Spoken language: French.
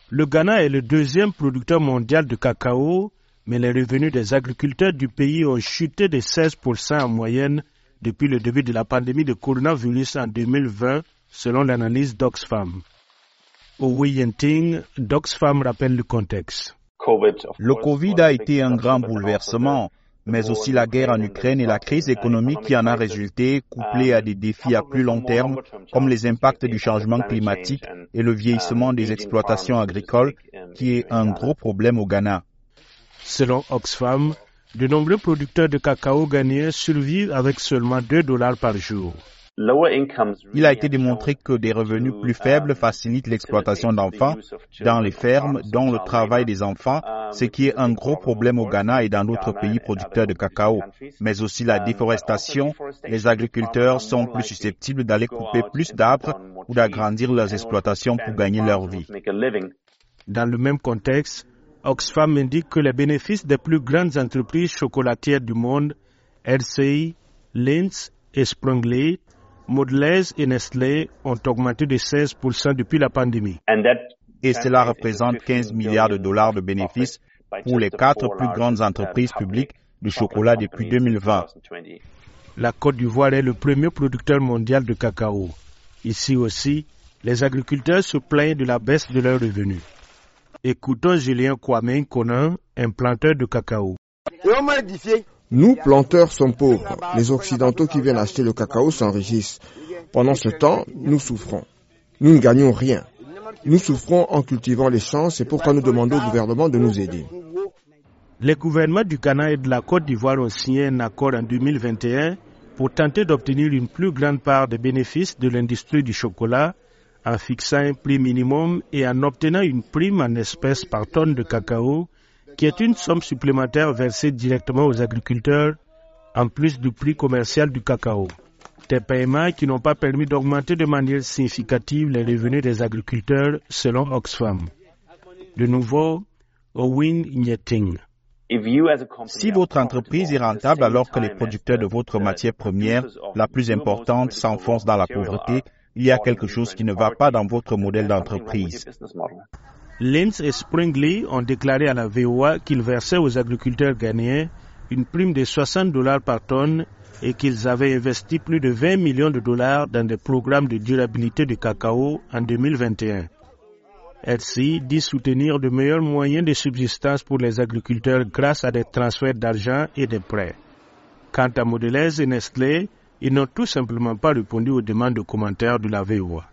Le Ghana est le deuxième producteur mondial de cacao, mais les revenus des agriculteurs du pays ont chuté de 16% en moyenne depuis le début de la pandémie de coronavirus en 2020, selon l'analyse d'Oxfam. Owi Yenting, d'Oxfam rappelle le contexte. Le Covid a été un grand bouleversement, mais aussi la guerre en Ukraine et la crise économique qui en a résulté, couplée à des défis à plus long terme, comme les impacts du changement climatique et le vieillissement des exploitations agricoles, qui est un gros problème au Ghana. Selon Oxfam, de nombreux producteurs de cacao ghanéens survivent avec seulement $2 par jour. Il a été démontré que des revenus plus faibles facilitent l'exploitation d'enfants dans les fermes, dont le travail des enfants, ce qui est un gros problème au Ghana et dans d'autres pays producteurs de cacao. Mais aussi la déforestation, les agriculteurs sont plus susceptibles d'aller couper plus d'arbres ou d'agrandir leurs exploitations pour gagner leur vie. Dans le même contexte, Oxfam indique que les bénéfices des plus grandes entreprises chocolatières du monde, RCI, Lindt et Sprungly, Mondelez et Nestlé ont augmenté de 16% depuis la pandémie. Et cela représente 15 milliards de dollars de bénéfices pour les 4 plus grandes entreprises publiques du chocolat depuis 2020. La Côte d'Ivoire est le premier producteur mondial de cacao. Ici aussi, les agriculteurs se plaignent de la baisse de leurs revenus. Écoutons Julien Kwame Konan, un planteur de cacao. Nous, planteurs, sommes pauvres. Les Occidentaux qui viennent acheter le cacao s'enrichissent. Pendant ce temps, nous souffrons. Nous ne gagnons rien. Nous souffrons en cultivant les champs, c'est pourquoi nous demandons au gouvernement de nous aider. Les gouvernements du Ghana et de la Côte d'Ivoire ont signé un accord en 2021 pour tenter d'obtenir une plus grande part des bénéfices de l'industrie du chocolat en fixant un prix minimum et en obtenant une prime en espèces par tonne de cacao, qui est une somme supplémentaire versée directement aux agriculteurs, en plus du prix commercial du cacao. Des paiements qui n'ont pas permis d'augmenter de manière significative les revenus des agriculteurs, selon Oxfam. De nouveau, Owen Nyeting. Si votre entreprise est rentable alors que les producteurs de votre matière première, la plus importante, s'enfoncent dans la pauvreté, il y a quelque chose qui ne va pas dans votre modèle d'entreprise. Lindt et Sprungly ont déclaré à la VOA qu'ils versaient aux agriculteurs ghanéens une prime de $60 par tonne et qu'ils avaient investi plus de 20 millions de dollars dans des programmes de durabilité de cacao en 2021. RCI dit soutenir de meilleurs moyens de subsistance pour les agriculteurs grâce à des transferts d'argent et des prêts. Quant à Mondelez et Nestlé, ils n'ont tout simplement pas répondu aux demandes de commentaires de la VOA.